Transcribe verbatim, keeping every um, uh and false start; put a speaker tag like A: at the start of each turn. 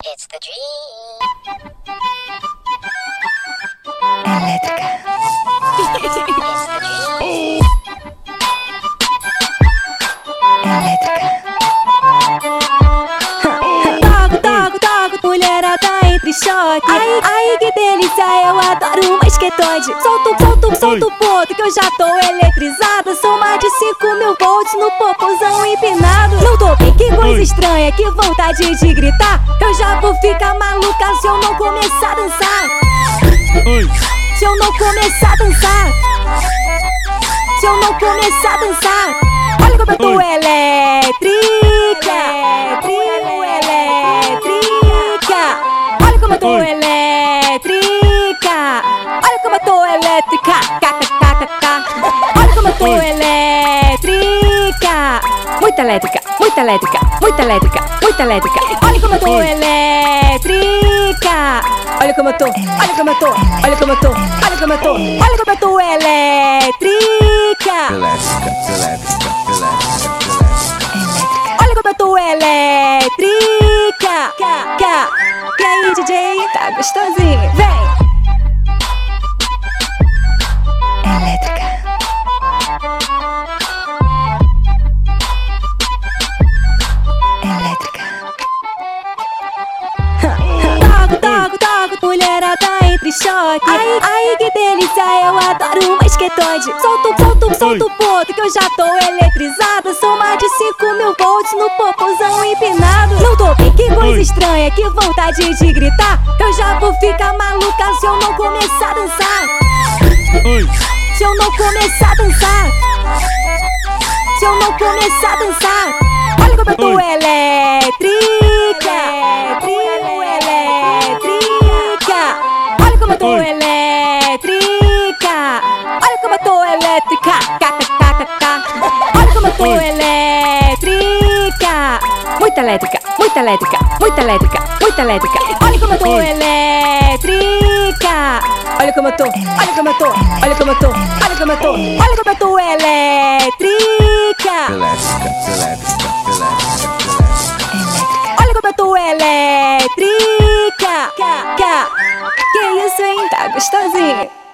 A: It's the dream.
B: Elétrica.
A: It's the dream.
B: Elétrica.
C: Toco, toco, toco, mulherada entre choque. Ai, ai, que delícia, eu adoro uma esquetode. Solto, solto, solto o ponto que eu já tô eletrizada. São mais de cinco mil volts no popozão empinado. Não tô bem, que coisa estranha, que vontade de gritar. Eu já vou ficar maluca se eu não começar a dançar. Se eu não começar a dançar. Se eu não começar a dançar. Olha como eu tô elétrica. Trio elétrica. Olha como eu tô elétrica. Olha como eu tô elétrica. Kkkk. Olha como eu tô elétrica. Muita elétrica, muita elétrica, muita elétrica, muita elétrica. Olha como eu tô elétrica. Olha como eu tô, olha como eu tô, olha como eu tô, olha como eu tô, olha como eu tô elétrica.
D: Elétrica, elétrica, elétrica, elétrica.
C: Olha como eu tô elétrica. E aí, D J, tá gostosinho? Vem!
B: Elétrica. Elétrica.
C: Toco, toco, toco, mulherada entre choque. Ai, ai, que delícia, eu adoro uma esquetode. Solto, solto, solto o ponto que eu já tô eletrizada. São mais de cinco mil volts no popozão empinado. Não tô bem, que coisa estranha, que vontade de gritar. Eu já vou ficar maluca se eu não começar a dançar. Se eu não começar a dançar. Se eu não começar a dançar. Olha como eu tô elétrica. Trio elétrica. Olha como eu tô elétrica. Olha como eu tô elétrica. Kkkk. Olha como eu tô elétrica. Muita elétrica, muita elétrica, muita elétrica, muita elétrica. Olha como eu tô elétrica. Olha como eu tô, olha como eu tô, olha como eu tô, olha como eu tô, olha como eu tô elétrica.
D: Elétrica, elétrica, elétrica, elétrica.
C: Olha como eu tô elétrica. Que isso, hein? Tá gostosinho?